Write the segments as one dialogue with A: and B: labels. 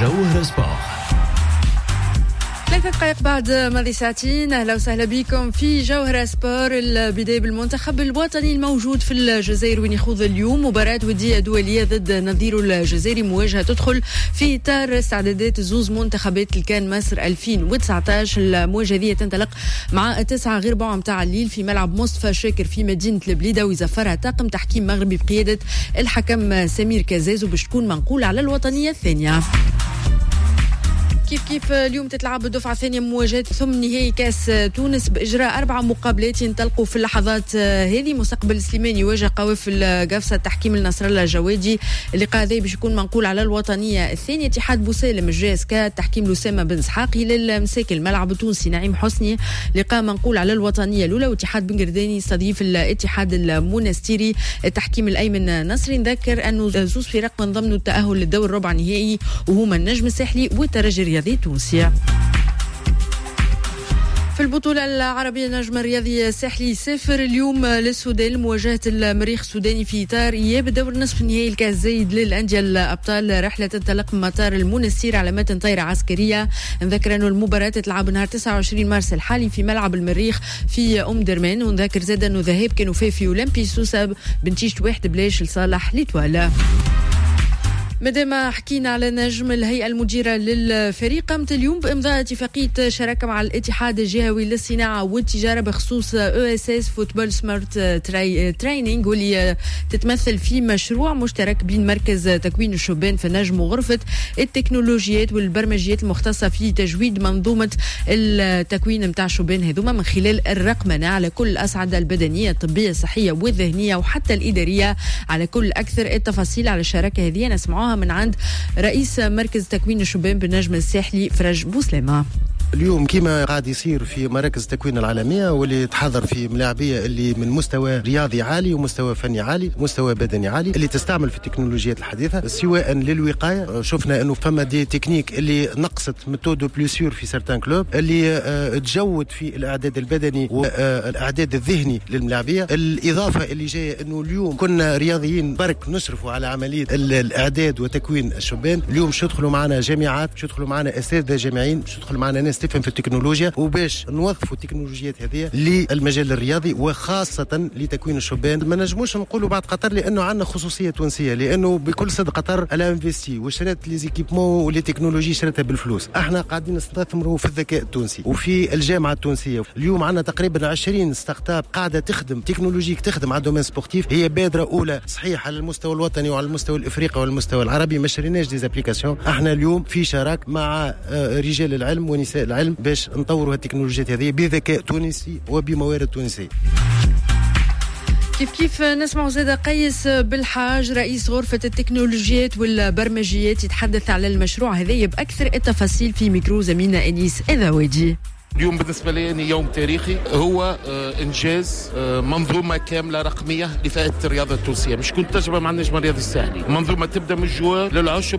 A: جوهر سبور.
B: 3 دقائق بعد ماضي ساعتين. أهلا وسهلا بكم في جوهر سبور. البداية بالمنتخب الوطني الموجود في الجزائر وين يخوض اليوم مباراة ودية دولية ضد نظيره الجزائري. مواجهة تدخل في إطار استعدادات زوز منتخبات الكان مصر 2019. المواجهة هذه تنطلق مع 9 غير بوعة متاع الليل في ملعب مصطفى شاكر في مدينة البليدة، ويزفرها طاقم تحكيم مغربي بقيادة الحكم سمير كازاز، وباش تكون منقولة على الوطنية الثانية. كيف اليوم تتلعب الدفعة الثانية مواجهة ثم نهائي كاس تونس بإجراء 4 مقابلات ينطلقوا في اللحظات هذه. مستقبل سليماني يواجه قوافل قفصة التحكيم النصر الله الجوادي. اللقاء هذا باش يكون منقول على الوطنية الثانية. اتحاد بوسالم الجاسكا التحكيم لأسامة بن اسحاق. هلال مساكن الملعب التونسي نعيم حسني لقاء منقول على الوطنية الأولى. واتحاد بن قرداني يستضيف الاتحاد المونستيري التحكيم الأيمن نصري. نذكر أنه زوز فرق من ضمن التأهل للدور الربع نهائي وهما النجم الساحلي والترجي الرياضي تونسيا. في البطولة العربية النجم الرياضي الساحلي يسافر اليوم للسودان لمواجهة المريخ السوداني في إطار إياب دور نصف النهائي الكأس زايد للأندية الأبطال. رحلة تنطلق من مطار المونستير على متن طائرة عسكرية. نذكر أنه المباراة تلعب نهار 29 مارس الحالي في ملعب المريخ في أم درمان. ونذكر زاد أنه ذهاب كانوا في أولمبي سوسة بنتيجة 1-0 لصالح ليتوالا. مادام حكينا على نجم الهيئة المديرة للفريق، قامت اليوم بإمضاء اتفاقية شراكة مع الاتحاد الجهوي للصناعة والتجارة بخصوص ESS فوتبول سمارت ترينينج، واللي تتمثل في مشروع مشترك بين مركز تكوين الشبان في النجم وغرفة التكنولوجيات والبرمجيات المختصة في تجويد منظومة التكوين متاع الشبان هذوما من خلال الرقمنة على كل الأصعدة البدنية الطبية الصحية والذهنية وحتى الإدارية. على كل أكثر التفاصيل على الشراكة هذه نسمعوها من عند رئيس مركز تكوين الشبان بالنجم الساحلي فرج بوسلامة.
C: اليوم كما قاعد يصير في مراكز التكوين العالمية واللي تحضر في ملاعبية اللي من مستوى رياضي عالي ومستوى فني عالي ومستوى بدني عالي اللي تستعمل في التكنولوجيات الحديثة سواء للوقاية. شفنا انه فما دي تكنيك اللي نقصت ميثود بلوسيور في سيرتان كلوب اللي تجود في الاعداد البدني والاعداد الذهني للملاعبية. الاضافة اللي جاية انه اليوم كنا رياضيين برك نشرفوا على عملية الاعداد وتكوين الشبان. اليوم مش يدخلوا معنا جامعات، مش يدخلوا معنا اساتذة جامعيين، مش يدخلوا معنا ناس تفهم في التكنولوجيا، وباش نوظفوا التكنولوجيات هذه للمجال الرياضي وخاصة لتكوين الشبان. ما نجموش نقولوا بعد قطر لأنه عندنا خصوصية تونسية، لأنه بكل صدق قطر على انفستي وشرت لي زيكيبمون ولي تكنولوجي شرتها بالفلوس. احنا قاعدين نستثمروا في الذكاء التونسي وفي الجامعة التونسية. اليوم عندنا تقريبا 20 ستارت اب قاعدة تخدم تكنولوجيك تخدم على دومين سبورتيف. هي بادرة أولى صحيح على المستوى الوطني وعلى المستوى الإفريقي والمستوى العربي. ما شريناش دي زابليكاسيون. احنا اليوم في شراك مع رجال العلم ونساء العلم باش نطوروا التكنولوجيات هذه بذكاء تونسي وبموارد تونسية.
B: كيف نسمع زاد قيس بالحاج رئيس غرفة التكنولوجيات والبرمجيات يتحدث على المشروع هذا بأكثر التفاصيل في ميكرو زميلنا أنيس إذاويدي.
D: اليوم بالنسبة لي يوم تاريخي، هو إنجاز منظومة كاملة رقمية لفائدة الرياضة التونسية. مش كنت تجربة مع النجم الرياضي الساحلي. منظومة تبدأ من الجوار للعشب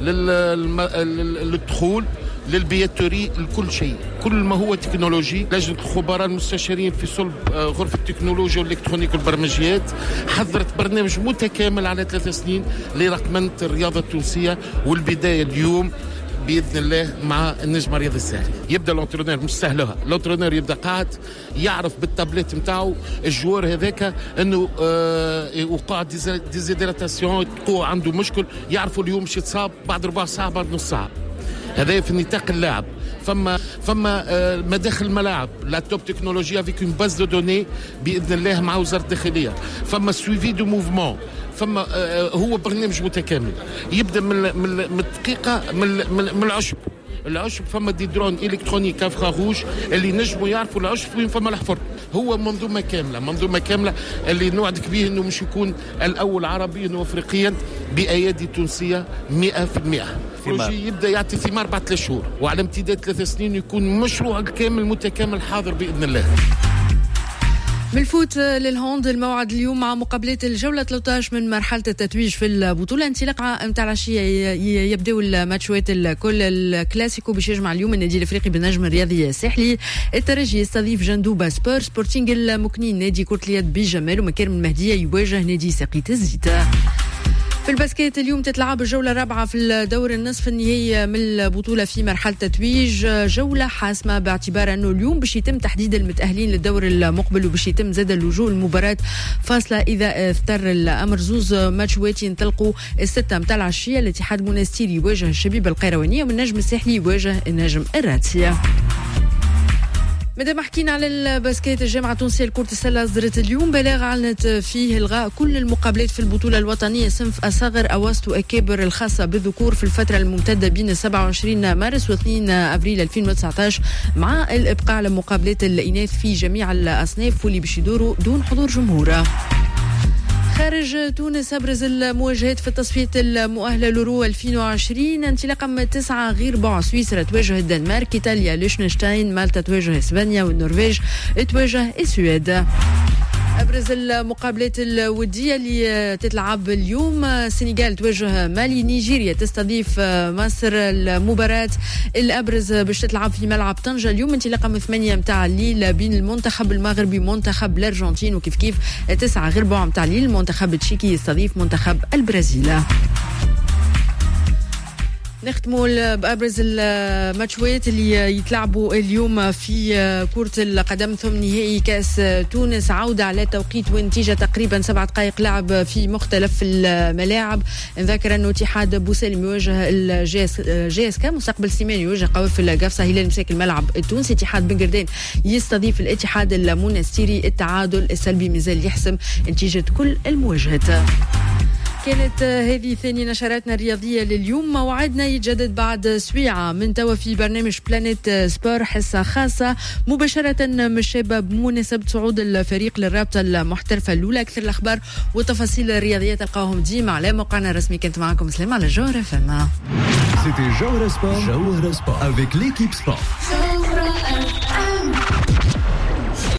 D: للدخول للبياتوري لكل شيء، كل ما هو تكنولوجي. لجنة الخبراء المستشارين في صلب غرفة التكنولوجيا والإلكترونيك والبرمجيات حضرت برنامج متكامل على 3 سنين لرقمنة الرياضة التونسية، والبداية اليوم بإذن الله مع النجم الرياضي الساحلي. يبدأ الانترونير مش سهلها، الانترونير يبدأ قاعد يعرف بالتابلت متاعه الجوار هذاك انه وقع ديزيدراتاسيون، قوة عنده مشكل، يعرفوا اليوم مش يتصاب بعد ربع ساعة بعد نص ساعة. هذا في نطاق اللاعب. فما مداخل الملاعب لابتوب تكنولوجيا افيك اون باز دو دوني باذن الله مع وزاره الداخليه. فما سويفي دو موفمون. فما هو برنامج متكامل يبدا من الدقيقه من العشب. فما دي درون الكترونيك افرا روج اللي نجموا يعرفوا العشب وين فما الحفر. هو منظومه كامله اللي نوعدك به انه مش يكون الاول عربيا وافريقيا بايادي تونسيه 100%. البروجي يبدا يعطي ثمار بعد 3 شهور، وعلى امتداد 3 سنين يكون مشروع كامل متكامل حاضر باذن الله.
B: من الفوت للهوند الموعد اليوم مع مقابلات الجولة 13 من مرحلة التتويج في البطولة. انطلاقة متاع العشية يبدأوا الماتشات الكل. الكلاسيكو باش يجمع اليوم النادي الافريقي بالنجم الرياضي الساحلي. الترجي يستضيف جندوبة سبورتينغ المكنين نادي كرة اليد بجمال. ومكارم المهدية يواجه نادي ساقية الزيتة. في الباسكيت اليوم تتلعب الجولة الرابعة في الدور النصف النهائي من البطولة في مرحلة تتويج، جولة حاسمة باعتبار أنه اليوم باش يتم تحديد المتأهلين للدور المقبل وباش يتم زاد اللجوء المباراة فاصلة إذا اضطر الأمر. زوز ماتشوات ينطلقوا الستة متاع العشية. الاتحاد المنستيري يواجه الشبيبة القيروانية والنجم الساحلي يواجه النجم الراتسية. مادام حكينا على الباسكيت، الجامعة التونسية لكرة السلة أصدرت اليوم بلاغ أعلنت فيه إلغاء كل المقابلات في البطولة الوطنية صنف أصغر أواسط وأكابر الخاصة بالذكور في الفترة الممتدة بين 27 مارس و 2 أبريل 2019 مع الإبقاء على مقابلات الإناث في جميع الأصناف واللي باش يدوروا دون حضور جمهور. خارج تونس أبرز المواجهات في التصفية المؤهلة لورو 2020. انطلاقا من 9 غير بعد، سويسرا تواجه الدنمارك، إيطاليا ليشنشتاين، مالطا تواجه إسبانيا، والنرويج تواجه السويد. أبرز المقابلات الودية اللي تتلعب اليوم، السنغال تواجه مالي، نيجيريا تستضيف مصر. المباراة الأبرز باش تتلعب في ملعب طنجة اليوم انطلاقا من 8 متاع الليل بين المنتخب المغربي ومنتخب الأرجنتين، وكيف كيف 9 غير ربع متاع الليل المنتخب التشيكي يستضيف منتخب البرازيل. نختموا بأبرز الماتشوات اللي يتلعبوا اليوم في كرة القدم ثم نهائي كأس تونس، عودة على توقيت ونتيجة تقريبا 7 دقائق لعب في مختلف الملاعب. نذكر أنه اتحاد بوسالم يواجه الجي اس كا، مستقبل سيمان يواجه قوافل قفصة، هلال مساك الملعب التونسي، اتحاد بن قردان يستضيف الاتحاد المنستيري. التعادل السلبي مازال يحسم نتيجة كل المواجهات. كانت هذه ثاني نشراتنا الرياضية لليوم. موعدنا يتجدد بعد سويعة من توا في برنامج بلانيت سبور، حصة خاصة مباشرة من الشباب بمناسبة صعود الفريق للرابطة المحترفة الأولى. أكثر الأخبار والتفاصيل الرياضية تلقاهم ديما على موقعنا الرسمي. كنت معكم سليمة على جوهرة فما.
A: C'était Jawhara Sport avec l'équipe sport.